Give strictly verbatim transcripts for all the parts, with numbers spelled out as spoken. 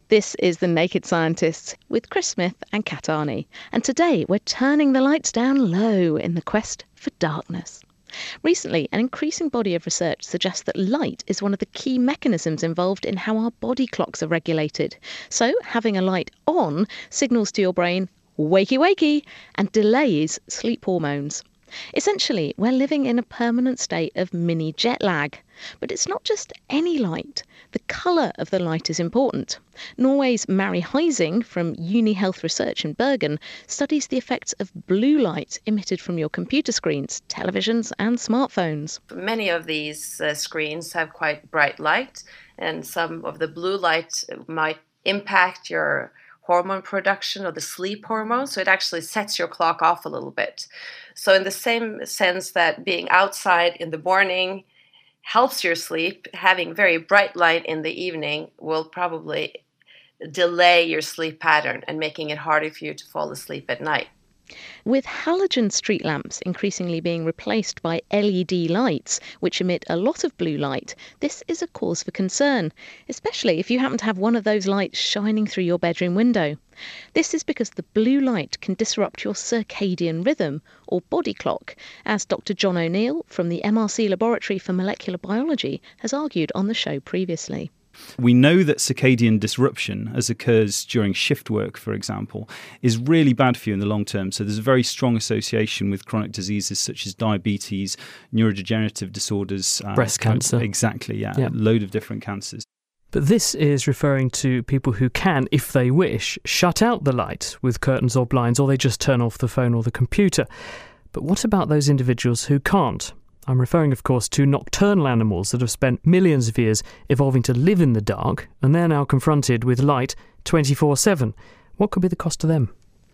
This is The Naked Scientists with Chris Smith and Kat Arney. And today we're turning the lights down low in the quest for darkness. Recently, an increasing body of research suggests that light is one of the key mechanisms involved in how our body clocks are regulated. So having a light on signals to your brain, wakey wakey, and delays sleep hormones. Essentially, we're living in a permanent state of mini jet lag. But it's not just any light. The colour of the light is important. Norway's Mari Heising from Uni Health Research in Bergen studies the effects of blue light emitted from your computer screens, televisions and smartphones. Many of these uh, screens have quite bright light, and some of the blue light might impact your hormone production or the sleep hormone, so it actually sets your clock off a little bit. So in the same sense that being outside in the morning helps your sleep, having very bright light in the evening will probably delay your sleep pattern and making it harder for you to fall asleep at night. With halogen street lamps increasingly being replaced by L E D lights, which emit a lot of blue light, this is a cause for concern, especially if you happen to have one of those lights shining through your bedroom window. This is because the blue light can disrupt your circadian rhythm, or body clock, as Doctor John O'Neill from the M R C Laboratory for Molecular Biology has argued on the show previously. We know that circadian disruption, as occurs during shift work, for example, is really bad for you in the long term. So there's a very strong association with chronic diseases such as diabetes, neurodegenerative disorders. Uh, Breast cancer. Exactly, yeah. yeah. A load of different cancers. But this is referring to people who can, if they wish, shut out the light with curtains or blinds, or they just turn off the phone or the computer. But what about those individuals who can't? I'm referring, of course, to nocturnal animals that have spent millions of years evolving to live in the dark, and they're now confronted with light twenty-four seven. What could be the cost to them?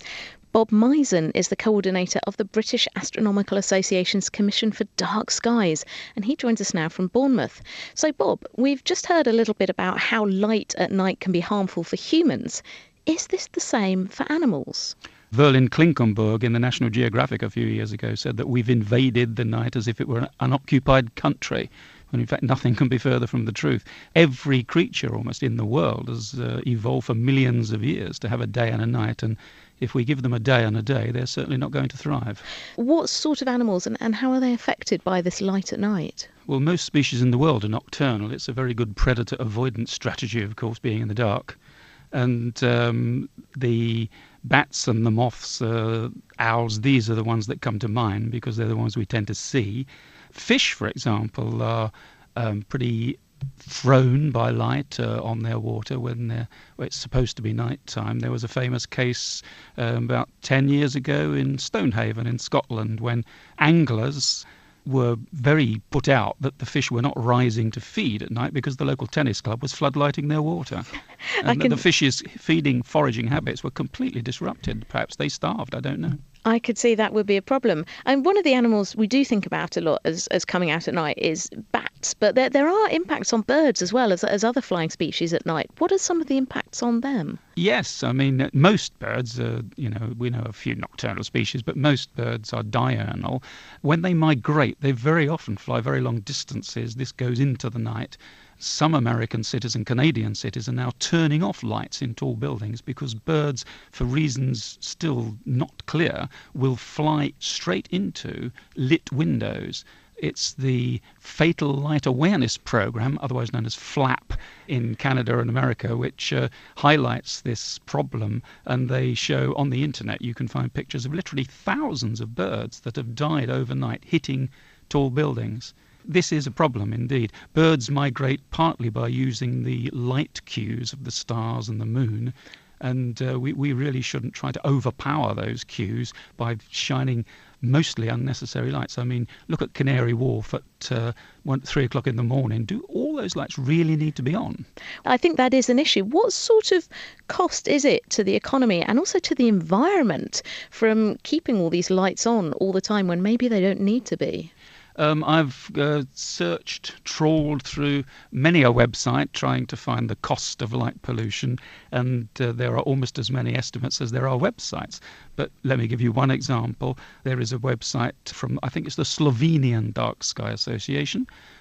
Bob Misen is the coordinator of the British Astronomical Association's Commission for Dark Skies, and he joins us now from Bournemouth. So, Bob, we've just heard a little bit about how light at night can be harmful for humans. Is this the same for animals? Verlin Klinkenberg in the National Geographic a few years ago said that we've invaded the night as if it were an unoccupied country, when in fact nothing can be further from the truth. Every creature almost in the world has uh, evolved for millions of years to have a day and a night, and if we give them a day and a day, they're certainly not going to thrive. What sort of animals and, and how are they affected by this light at night? Well, most species in the world are nocturnal. It's a very good predator avoidance strategy, of course, being in the dark. And um, the bats and the moths, uh, owls, these are the ones that come to mind because they're the ones we tend to see. Fish, for example, are um, pretty thrown by light uh, on their water when, they're, when it's supposed to be night time. There was a famous case um, about ten years ago in Stonehaven in Scotland when anglers were very put out that the fish were not rising to feed at night because the local tennis club was floodlighting their water. And can... the fish's feeding, foraging habits were completely disrupted. Perhaps they starved, I don't know. I could see that would be a problem. And one of the animals we do think about a lot as, as coming out at night is bats. But there there are impacts on birds as well as, as other flying species at night. What are some of the impacts on them? Yes, I mean, most birds, uh, you know, we know a few nocturnal species, but most birds are diurnal. When they migrate, they very often fly very long distances. This goes into the night. Some American cities and Canadian cities are now turning off lights in tall buildings because birds, for reasons still not clear, will fly straight into lit windows. It's the Fatal Light Awareness Program, otherwise known as FLAP, in Canada and America, which uh, highlights this problem. And they show on the internet, you can find pictures of literally thousands of birds that have died overnight hitting tall buildings. This is a problem indeed. Birds migrate partly by using the light cues of the stars and the moon, and uh, we, we really shouldn't try to overpower those cues by shining mostly unnecessary lights. I mean, look at Canary Wharf at uh, one, three o'clock in the morning. Do all those lights really need to be on? I think that is an issue. What sort of cost is it to the economy and also to the environment from keeping all these lights on all the time when maybe they don't need to be? Um, I've uh, searched, trawled through many a website trying to find the cost of light pollution, and uh, there are almost as many estimates as there are websites. But let me give you one example. There is a website from, I think it's the Slovenian Dark Sky Association,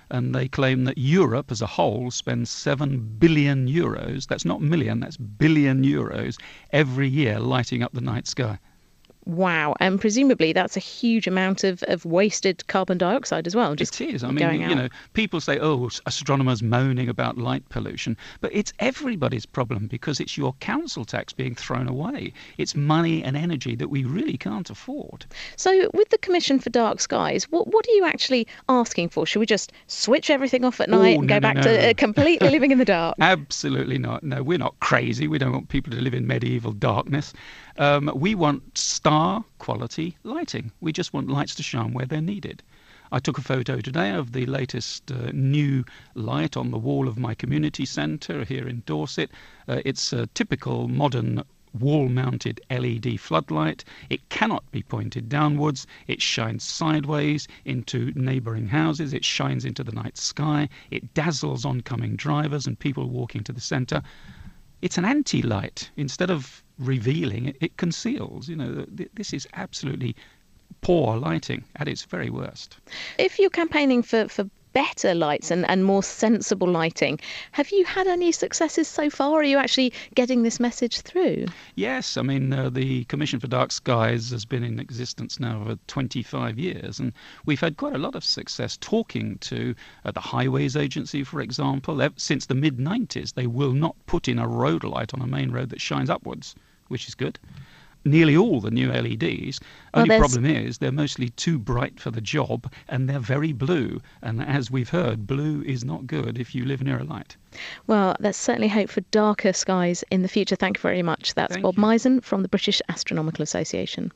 and they claim that Europe as a whole spends seven billion euros, that's not million, that's billion euros, every year lighting up the night sky. Wow, and presumably that's a huge amount of, of wasted carbon dioxide as well. Just it is. I going mean, out. you know, people say, oh, astronomers moaning about light pollution, but it's everybody's problem because it's your council tax being thrown away. It's money and energy that we really can't afford. So with the Commission for Dark Skies, what what are you actually asking for? Should we just switch everything off at night Oh, and no, go no, back no. to uh, completely living in the dark? Absolutely not. No, we're not crazy. We don't want people to live in medieval darkness. Um, we want star quality lighting. We just want lights to shine where they're needed. I took a photo today of the latest uh, new light on the wall of my community centre here in Dorset. Uh, it's a typical modern wall-mounted L E D floodlight. It cannot be pointed downwards. It shines sideways into neighbouring houses. It shines into the night sky. It dazzles oncoming drivers and people walking to the centre. It's an anti-light. Instead of revealing, it, it conceals. You know, th- this is absolutely poor lighting at its very worst. If you're campaigning for, for better lights and, and more sensible lighting, have you had any successes so far? Are you actually getting this message through? Yes, I mean, uh, the Commission for Dark Skies has been in existence now for twenty-five years, and we've had quite a lot of success talking to uh, the Highways Agency, for example. Ever since the mid nineties, they will not put in a road light on a main road that shines upwards, which is good. Nearly all the new L E Ds. Well, Only there's- problem is they're mostly too bright for the job, and they're very blue. And as we've heard, blue is not good if you live near a light. Well, let's certainly hope for darker skies in the future. Thank you very much. That's Thank Bob you. Misen from the British Astronomical Association.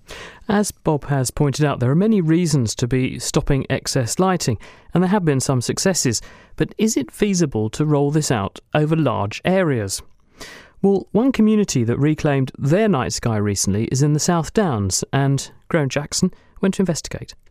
As Bob has pointed out, there are many reasons to be stopping excess lighting, and there have been some successes. But is it feasible to roll this out over large areas? Well, one community that reclaimed their night sky recently is in the South Downs, and Graham Jackson went to investigate.